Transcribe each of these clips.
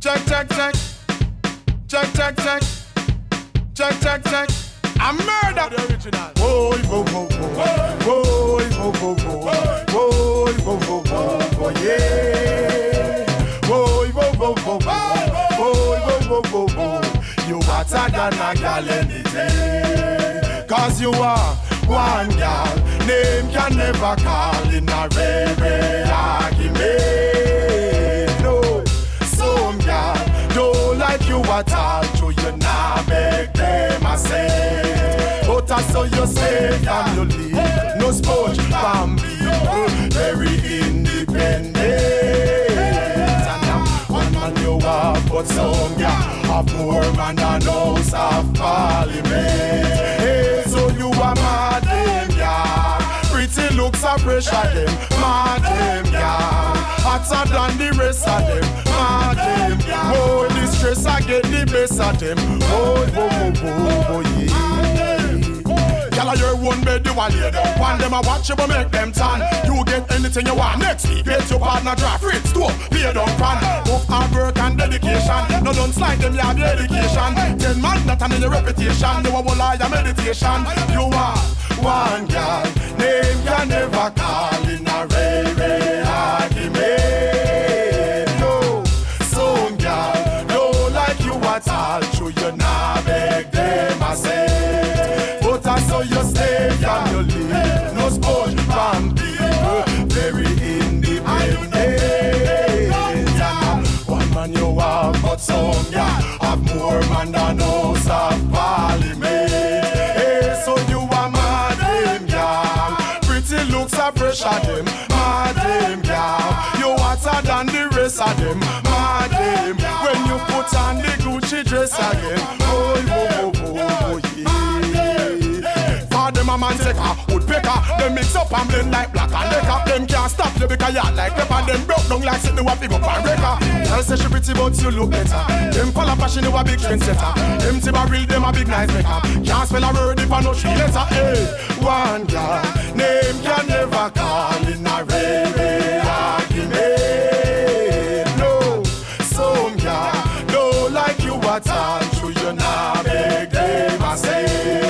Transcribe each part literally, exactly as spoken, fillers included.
Check, check, check. Check, check, check. Check, check, check. I'm murder. The original. Whoa, whoa, whoa, whoa. Whoa, whoa, whoa, whoa. Whoa, whoa, whoa, whoa, whoa, yeah. Whoa, whoa, whoa, whoa, whoa. Whoa, whoa, whoa, whoa. You hotter than a gal any day. Cause you are one gal. Name can never call in a rare argument. No, some gal don't like you at all. So you not make them a say. But I saw you say from your leave. No sponge from me. Very independent. And now one man you have, but some gal have more man than House of Parliament. Hey, so you are mad them gal. Pretty looks are pressure them. Mad them gal. Hotter than the rest of them. Mad them gal. Oh, the stress I get the best of them. Oh, oh, oh, oh, oh, yeah. Y'all are your one bed, you want lay down. One them a watch you, but make them tan. You get anything you want next week. Get your partner, draft, rate, store, pay down pan. Both hard work and dedication. No don't slide them, you have your education. Ten man, that and your reputation. You a whole lie, your meditation. You are one girl, name can never call in a rare argument. No, some girl don't like you at all. True, you not beg them a say. But I saw you stay from your leave. No sponge from people, very independent. Yeah. One man you have, but some yeah, have more man than House of Parliament. Hey, so you are mad them, yeah. Pretty looks are pressure them, mad them, yeah. You hotter than the rest of them, mad them. When you put on the Gucci dress again, oh, oh, oh, oh, yeah. Them a man take a woodpecker. Them mix up and blend like black and liquor. Them can't stop you because you like pepper. Them broke down like sitting up big up and breaker. Girl say she pretty but you look better. Them full of passion you a big trendsetter. Them tiba real them a big nice maker. Can't spell a word if I know three letter. Hey, one girl name can never call in a rare argument. No, some girl don't like you at all. True you not beg them a say.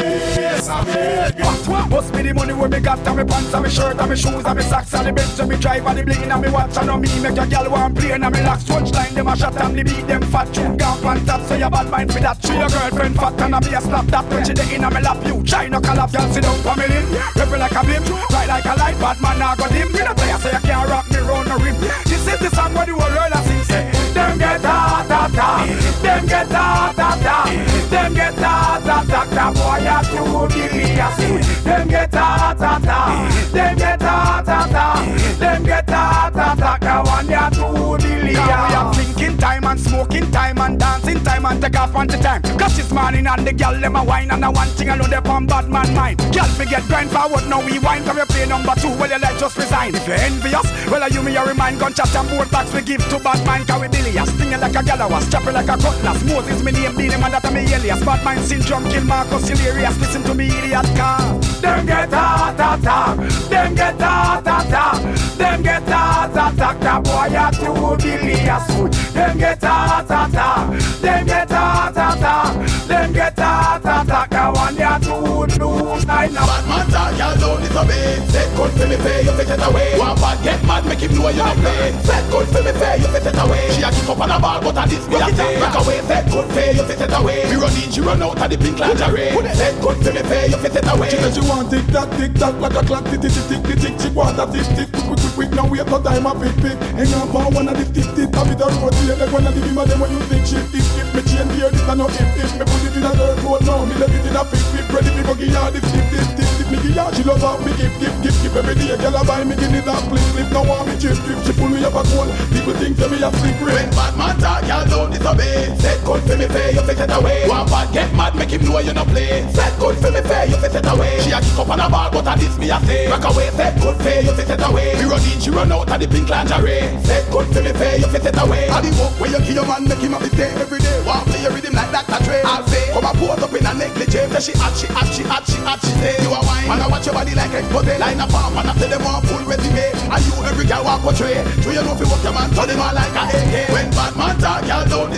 Yes I beg. Must be the money where me got and me pants and me shirt and me shoes and me socks and the bench and me drive and the bling and me watch and on me make your girl want play and me locks punch line them a shot and me beat them fat tune gone pan top so your bad mind for that. She your girlfriend fat and a me a slap that when she dey in and me lap you try no call up y'all sit down for me limb rebel like a blim right like a light bad man now got him. Me not tell you say you can't rock me round the rim. This is the song where the whole world a sing say them get hot hot hot them get hot hot hot them get hot hot hot that boy a too delirious. Them get hot, hot, hot. Them get hot, hot, hot. Them get hot, hot, hot. Now one ya too delirious. We have thinking time and smoking time and dancing time and take off on the time. Cause this morning and the girl them a wine and the one thing alone they pump bad man mind. Girl forget grind forward now we wine from your play number two. Well you like just resign. If you envious, well you me a remind gunshot and board backs we give to bad mind. Cause we bilious, stinging like a gal was chopping like a cutlass. Moses me name be the man that a me alias. Bad mind syndrome kill Marcus hilarious. Listen to me idiot car. Them get hot, hot, hot. Them get hot, hot, hot. Them get hot, hot, hot. That boy a too delirious. Them get hot, hot, hot. Them get hot, hot, hot. Them get hot, hot, hot. That one ya too blue night now. Bad man talk, y'all don't disobey. Set good for me pay, you fit it away. One bad get mad, make him know you don't play. Set good for me pay, you fit it away. She a kick up on a ball, but a this me a say. Back away, set good pay, you fit it away. Me run in, she run out of the pink lingerie. Set good for me pay, you fit it away. She said she want tick tock, tick tock like a clock. Tick tick tick tick tick. She want a tick tick quick quick quick quick. Now wait no time a pick pick. Hang on for one of the tick tick. Have it a road here. Like one of the beam of them when you think shit. If if me chain here, this a no if if me put it in a dirt road now. Me let it in a pick pick. Ready me go give her the tip tip tip tip. Me give her she love her. Me give give give give every day. Girl a buy me give it a flip flip. Now want me chip chip. She pull me up a goal. People think say me a sleep rain. When bad man talk, y'all don't disobey. Set good for me pay, you fit it away. One bad get mad, make him know you no play. Set good for me pay, you fit it away. She a kick up on a ball, but a this me a say. Rock away, set good pay, you fit it away. Me run in, she run out of the pink lingerie. Set good for me pay, you fit it away. And the walk where you kill your man, make him a mistake every day. Walk play your rhythm like Doctor Dre. I'll say, come and pose up in a negligee. Say she hot, she hot, she hot, she hot, she say. You a wine, and I watch your body like expose. Line up farm, and I say them want full resume. And you every girl walk portray. So you know if you walk your man, turn him on like a A K. When bad man talk, y'all don't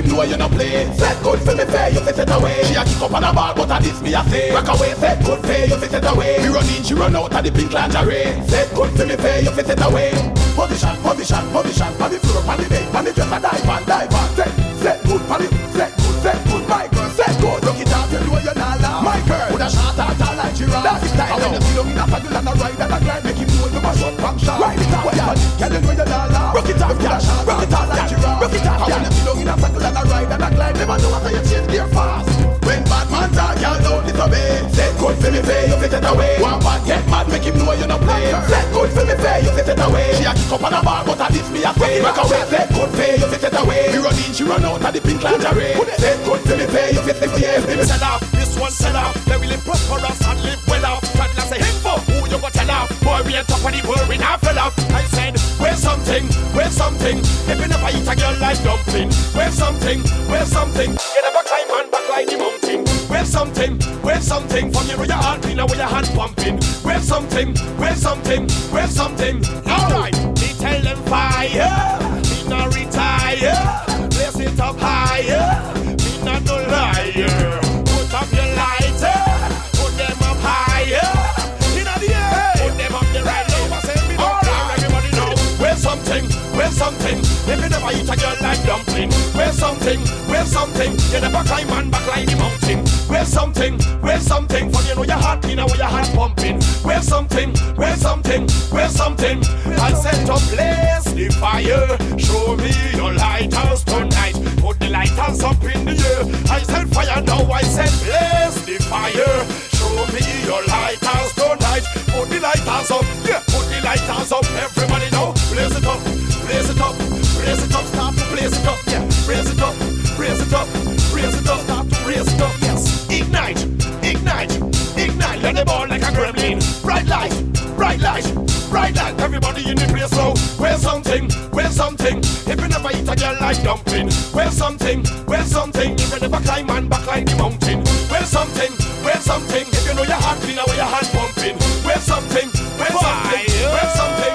him know you no play. Set good for me fair, you fi set away. She a kick up on a ball, but a this me a say. Rock away, set good fair, you fi set away. Me run in, she run out of the pink lingerie. Set good for me fair, you fi set away. Position, position, position, on the floor, on the bed, on the dresser, dive on, dive on. Set, set good, on the, set good, set good, my girl, set good. Rock it out, you know you not laugh. My girl, put a shot out, all like giraffe. That's it, I when you see them in a saddle and a ride and a glide, make him know you a shot from shot. Ride it out, yeah, girl, you know you not laugh. Rock it out, put a shot out, all like giraffe. Rock it out, when you see them in a saddle and a ride and a glide, never know how you change gear fast. When bad man talk, y'all don't disobey. Set good for me fair, you fit it away. One bad get mad, make him know you no play. Set good for me fair, you fit it away. She a kick up on a bar, but a this me a say. Rock away, set good fair, you fit it away. We run in, she run out of the pink lingerie. Set good for me fair, you fit it away. Sell off, this one sell off. They really prosperous and live well off. Toddler say him for who you got tell off. Boy, we ain't top of the world, we not fell off. I said, where's something, where's something. If you never eat a girl like dumpling. Where's something, where's something. You never climb and back like the mountain. Where's something, where's something. From you know your heart clean, where your hand pumping. Where's something, where's something, where's something. Alright, me tell them fire. Me not retire. Place it up higher. Me not no liar. Put up your lighter. Put them up higher. In the air. Put them up the right low. I say me don't care. Everybody know. Where's something, where's something. If you never eat a girl like dumpling. Where's something, where's something. You never climb and back like the mountain. Where's something, where's something. From you know your heart clean and where your heart pumping. Where's something, where's something, where's something. I set up blaze the fire. Show me your lighthouse tonight. Put the lighthouse up in the air. I said fire, now I said blaze the fire. Show me your lighthouse tonight. Put the lighthouse up, yeah. Put the lighthouse up. Everybody know, blaze it up, blaze it up, blaze it up. Start to blaze it up, yeah. Raise it up, raise it up, raise it up. Start to raise it up, yes. Ignite, ignite, ignite. Let the ball like a gremlin. Bright light, bright light, bright light. Everybody in the place now. Where's something, where's something. If you never eat a girl like dumpling. Where's something, where's something. If you never climb and back like the mountain. Where's something, where's something. If you know your heart clean and where your hand pumping. Where's something, where's something, where's something.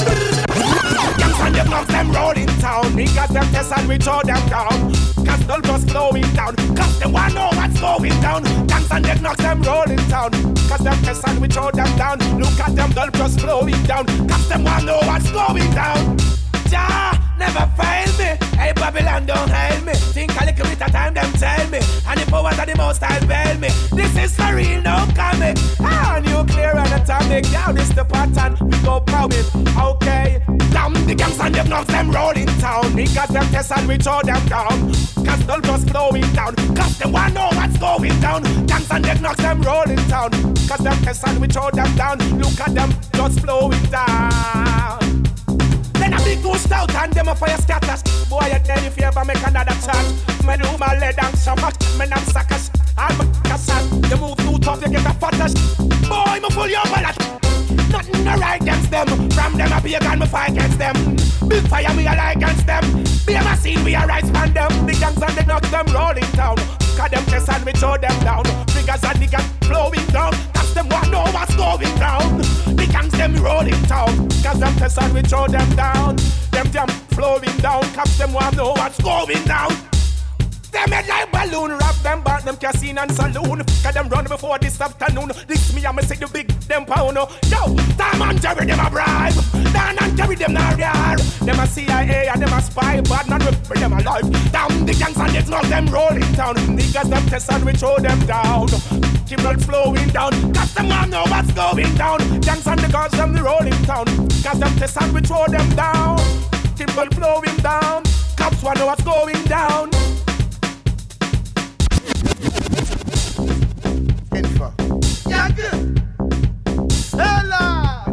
And the blocks them rolling town. Niggas them test and we throw them down. Cause the bus slowing down. Cause they wanna know what's going down. Gangs and the knocks them rolling town. Cause them test and we throw them down. Look at them dull plus flowing down. Cause them wanna know what's going down. Jah never fail me. Hey Babylon don't hail me. Think a little bit of time them tell me. And the powers of the most I'll bail me. This is for real, no comic. Ah, nuclear and atomic. Now this the pattern, we go pound it. Okay. Damn the gangs and the knocks them rolling town. Niggas them test and we throw them down. Cause the bus flowing down. Cause they wanna know what's going down. Gangs and the knocks them rolling town. Cause them test and we throw them down. Look at them just flowing down. Then a big goose out and them a fire scatters. Boy, I tell you if you ever make another chat. Me do my lead and so much. Me nam suckers. I'm a cassette. You move too tough, you get a fattest. Boy, me full your wallet. Nothing to right against them. From them a pagan, me fight against them. Big fire, me a lie against them. Be a machine, we a rise from them. The gangs and the knocks them rolling down. Cause them test and we throw them down. Figures and the gangs flowing down. Cause them want know what's going down. The gangs them rolling down. Cause them test and we throw them down. Them them flowing down. Cause them want know what's going down. Them head like balloon, wrap them back, them casino and saloon. Cause them run before this afternoon. This me, I'ma say the big, them pound. Yo, Tom and Jerry, them a bribe. Dan and Jerry, them not real. Them a C I A and them a spy, but not for them alive. Damn, the gangs and the drugs, them rolling down. Niggas, them test and we throw them down. Keep blood flowing down. Cause them want know what's going down. Gangs and the girls, them rolling down. Cause them test and we throw them down. Keep blood flowing down. Cops want know what's going down. Info. Yeah, good. Sella.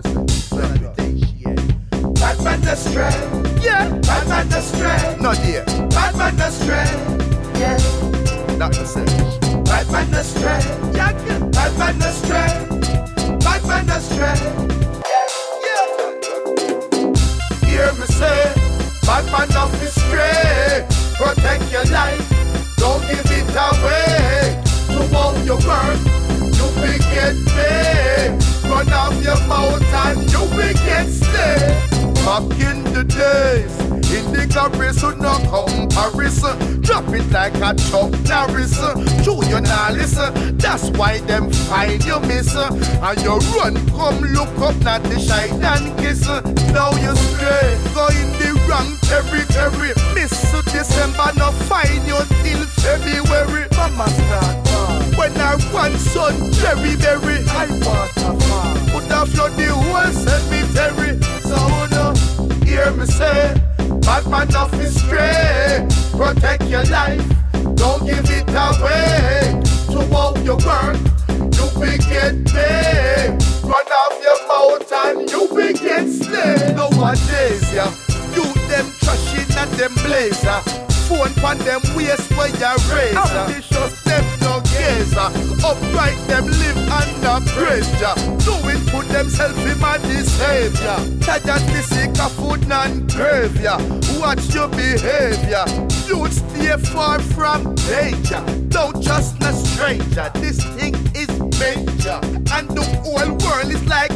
Batman the strength. Yeah. Batman the strength. No dear. Batman the strength. Yeah. Not the same. Batman the strength. Yeah, good. Batman the strength. Batman the strength. Yeah. Hear me say, Batman of the strength. Protect your life. Don't give it away. To all your burn, you will get paid. Run off your mouth and you will get stay. Back in the days, In the garrison, no comparison. Drop it like a Chuck Norris. True, you not listen. That's why them find you miss. And you run, come look up, not the shine and kiss. Now you stray, go in the wrong territory. Miss December, no find you till February. Mama start ball. When I want son, Jerry Berry, I want a farm. Put a flood the whole cemetery. So no, hear me say, bad man off is stray. Protect your life, don't give it away. To how you burn, you will get paid. Run off your mouth and you will get slayed. Nowadays, yeah, you them trashing and them blazer. Phone pan them waist where you raise. Ambitious them no gazer. Upright them live under pressure. Do it put themselves in my savior. Tired the sick of food and graveyard. Watch your behavior. You stay far from danger. Don't trust a stranger. This thing is major. And the whole world is like